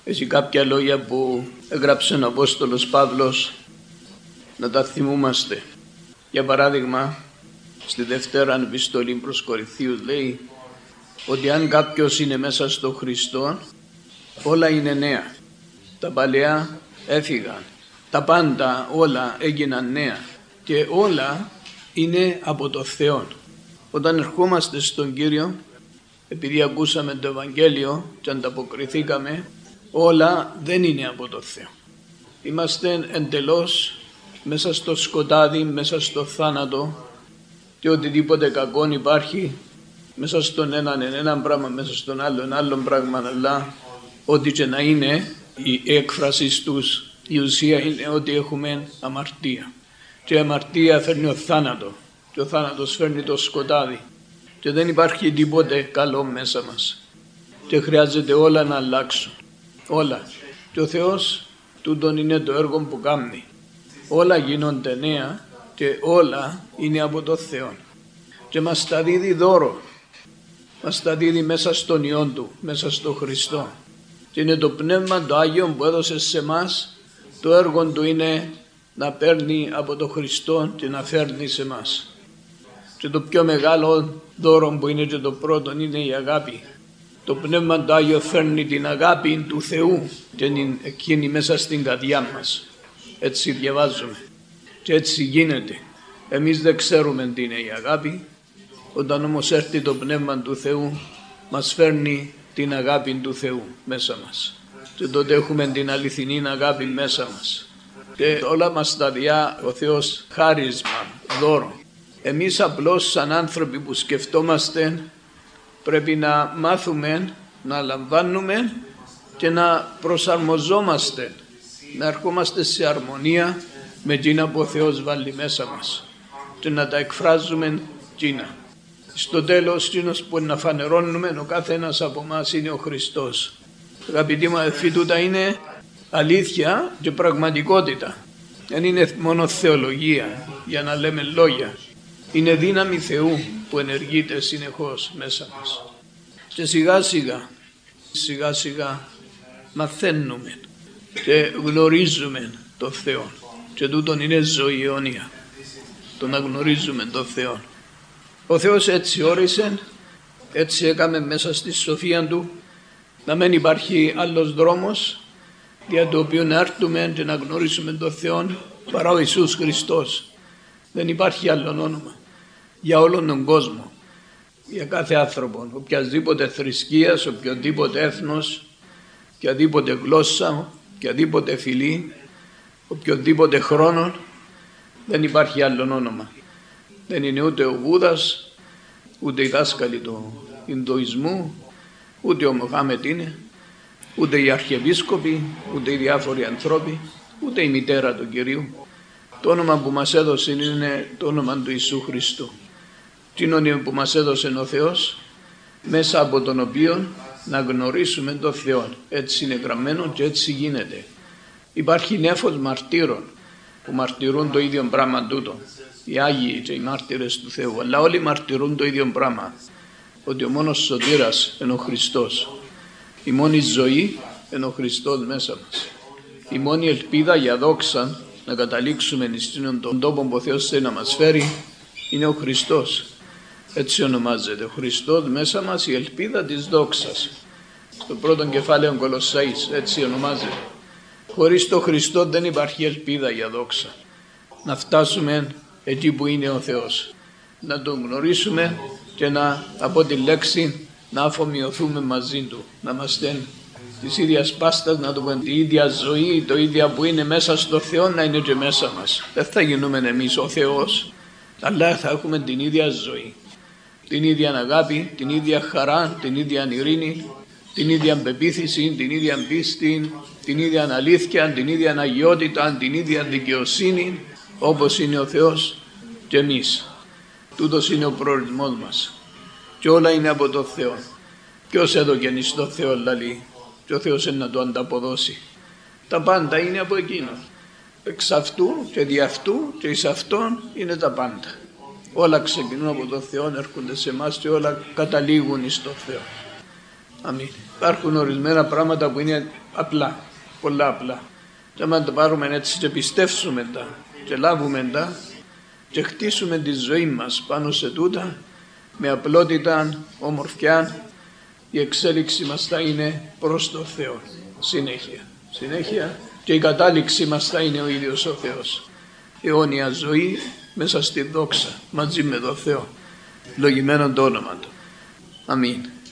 Έχει κάποια λόγια που έγραψε ο Απόστολος Παύλος να τα θυμούμαστε. Για παράδειγμα, στη Δευτέρα Επιστολή προς Κορινθίους λέει ότι αν κάποιος είναι μέσα στο Χριστό, όλα είναι νέα. Τα παλαιά έφυγαν. Τα πάντα όλα έγιναν νέα και όλα είναι από το Θεό. Όταν ερχόμαστε στον Κύριο, επειδή ακούσαμε το Ευαγγέλιο και ανταποκριθήκαμε, όλα δεν είναι από το Θεό. Είμαστε εντελώς μέσα στο σκοτάδι, μέσα στο θάνατο και οτιδήποτε κακό υπάρχει μέσα στον έναν πράγμα, μέσα στον άλλο πράγμα, αλλά ό,τι και να είναι η έκφραση τους, η ουσία είναι ότι έχουμε αμαρτία. Και η αμαρτία φέρνει ο θάνατο και ο θάνατος φέρνει το σκοτάδι και δεν υπάρχει τίποτε καλό μέσα μας και χρειάζεται όλα να αλλάξουν. Όλα. Και ο Θεός τούτον είναι το έργο που κάνει. Όλα γίνονται νέα και όλα είναι από το Θεό. Και μας τα δίδει δώρο. Μας τα δίδει μέσα στον Υιόν Του, μέσα στον Χριστό. Και είναι το Πνεύμα το Άγιο που έδωσε σε εμάς. Το έργο Του είναι να παίρνει από το Χριστό και να φέρνει σε εμάς. Και το πιο μεγάλο δώρο που είναι και το πρώτο είναι η αγάπη. Το Πνεύμα το Άγιο φέρνει την αγάπη του Θεού και είναι εκείνη μέσα στην καρδιά μας. Έτσι διαβάζουμε και έτσι γίνεται. Εμείς δεν ξέρουμε τι είναι η αγάπη. Όταν όμως έρθει το Πνεύμα του Θεού μας φέρνει την αγάπη του Θεού μέσα μας. Και τότε έχουμε την αληθινή αγάπη μέσα μας. Και όλα μας τα διά ο Θεός χάρισμα, δώρο. Εμείς απλώς σαν άνθρωποι που σκεφτόμαστε πρέπει να μάθουμε, να λαμβάνουμε και να προσαρμοζόμαστε, να ερχόμαστε σε αρμονία με εκείνα που ο Θεός βάλει μέσα μας και να τα εκφράζουμε εκείνα. Στο τέλος, εκείνος που να φανερώνουμε ο κάθε ένας από εμάς είναι ο Χριστός. Αγαπητοί μου αδελφοί, τούτα είναι αλήθεια και πραγματικότητα. Δεν είναι μόνο θεολογία για να λέμε λόγια. Είναι δύναμη Θεού που ενεργείται συνεχώς μέσα μας. Και σιγά σιγά μαθαίνουμε και γνωρίζουμε το Θεό. Και τούτον είναι ζωή αιώνια. Το να γνωρίζουμε το Θεό. Ο Θεός έτσι όρισε, έτσι έκαμε μέσα στη σοφία Του να μην υπάρχει άλλος δρόμος για το οποίο να έρθουμε και να γνωρίσουμε τον Θεό παρά ο Ιησούς Χριστός. Δεν υπάρχει άλλο όνομα για όλον τον κόσμο, για κάθε άνθρωπο, οποιασδήποτε θρησκείας, οποιοδήποτε έθνος, οποιαδήποτε γλώσσα, οποιαδήποτε φυλή, οποιοδήποτε χρόνο, δεν υπάρχει άλλο όνομα. Δεν είναι ούτε ο Βούδας, ούτε οι δάσκαλοι του Ινδουισμού, ούτε ο Μοχάμετ είναι, ούτε οι αρχιεπίσκοποι, ούτε οι διάφοροι ανθρώποι, ούτε η μητέρα του Κυρίου. Το όνομα που μας έδωσε είναι το όνομα του Ιησού Χριστού. Τι είναι που μας έδωσε ο Θεός, μέσα από τον οποίο να γνωρίσουμε τον Θεό. Έτσι είναι γραμμένο και έτσι γίνεται. Υπάρχει νέφος μαρτύρων που μαρτυρούν το ίδιο πράγμα τούτο. Οι Άγιοι και οι μάρτυρες του Θεού, αλλά όλοι μαρτυρούν το ίδιο πράγμα. Ότι ο μόνος σωτήρας είναι ο Χριστός. Η μόνη ζωή είναι ο Χριστός μέσα μας. Η μόνη ελπίδα για δόξα να καταλήξουμε στον τον τόπο που ο Θεός θέλει να μας φέρει είναι ο Χριστός. Έτσι ονομάζεται ο Χριστός μέσα μας, η ελπίδα της δόξας. Στο πρώτο κεφάλαιο Κολοσσαΐς έτσι ονομάζεται. Χωρίς τον Χριστό δεν υπάρχει ελπίδα για δόξα. Να φτάσουμε εκεί που είναι ο Θεός. Να τον γνωρίσουμε και να από τη λέξη να αφομοιωθούμε μαζί Του. Να είμαστε της ίδιας πάστας, να το πούμε, τη ίδια ζωή, το ίδια που είναι μέσα στο Θεό να είναι και μέσα μας. Δεν θα γίνουμε εμείς ο Θεός, αλλά θα έχουμε την ίδια ζωή. Την ίδια αγάπη, την ίδια χαρά, την ίδια ειρήνη, την ίδια πεποίθηση, την ίδια πίστη, την ίδια αλήθεια, την ίδια αγιότητα, την ίδια δικαιοσύνη, όπως είναι ο Θεός και εμείς. Τούτος είναι ο προορισμός μας. Και όλα είναι από τον Θεό. Ποιος έδωκεν εις τον Θεό λαλεί, και ο Θεός είναι να το ανταποδώσει. Τα πάντα είναι από εκείνον. Εξ αυτού και δι' αυτού και εις αυτόν είναι τα πάντα. Όλα ξεκινούν από τον Θεό, έρχονται σε εμάς και όλα καταλήγουν εις τον Θεό. Αμήν. Υπάρχουν ορισμένα πράγματα που είναι απλά, πολλά απλά. Και άμα τα πάρουμε έτσι και πιστεύσουμε τα και λάβουμε τα και χτίσουμε τη ζωή μας πάνω σε τούτα, με απλότητα, ομορφιά, η εξέλιξη μας θα είναι προς το Θεό. Συνέχεια και η κατάληξη μας θα είναι ο ίδιος ο Θεός. Αιώνια ζωή μέσα στη δόξα μαζί με τον Θεό. Λογημένο το όνομα Του. Αμήν.